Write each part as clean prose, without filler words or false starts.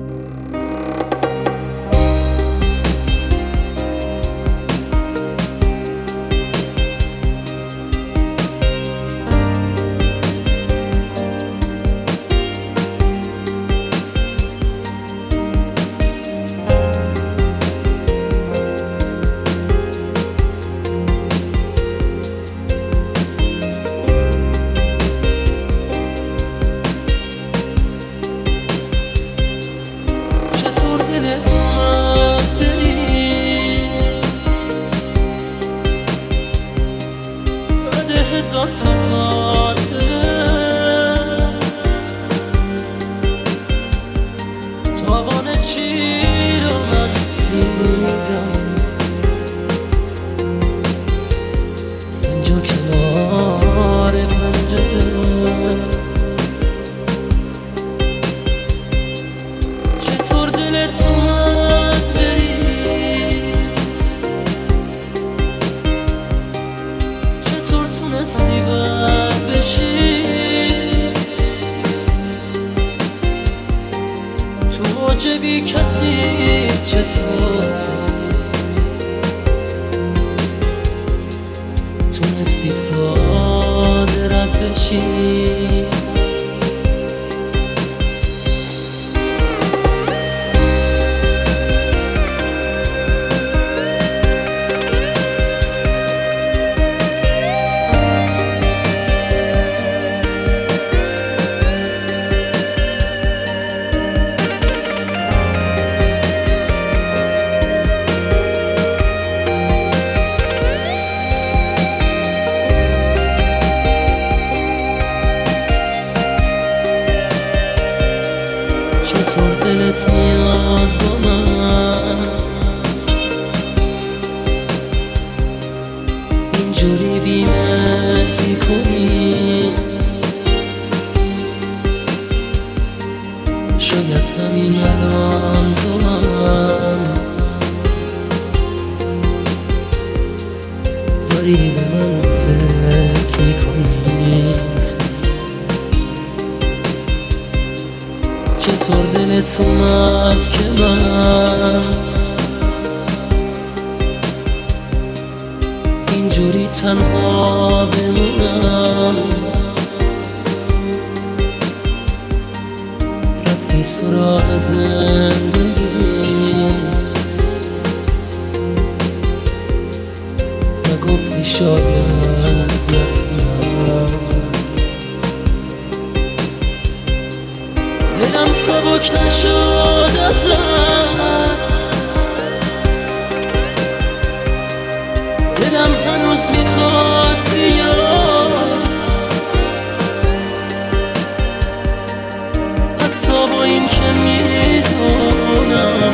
هزار تا خاطره تاوان چی رو من میدم اینجا کنار پنجره چطور دلت اومد بری چطور تونستی بد بشی تو عجبی کسی چطور تونستی ساده رد بشی چطور دلت میاد با من اینجوری بی‌مهری کنی شاید همین الان تو هم داری به من فکر میکنی چطور دلت اومد که من اینجوری تنها بمونم رفتی سراغ زندگی نگفتی شاید نتونم دلم سبک نشد ازت دلم هنوز میخواد بیاد حتی با این که میدونم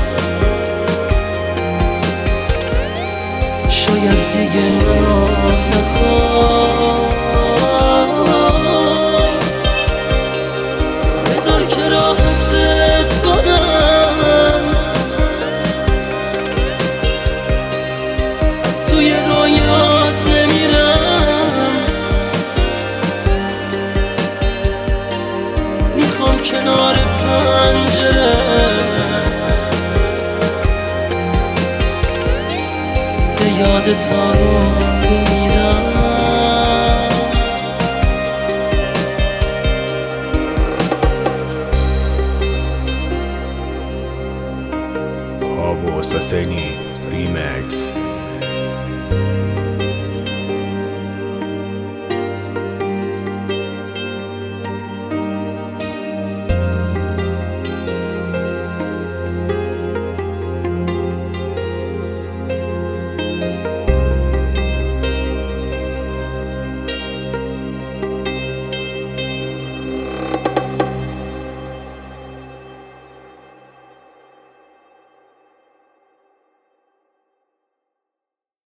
شاید دیگه منو نخواد که راحتت کنم از توی رویات نمیرم میخوام کنار پنجره به یاد تا رو بمیرم Hosseini Remix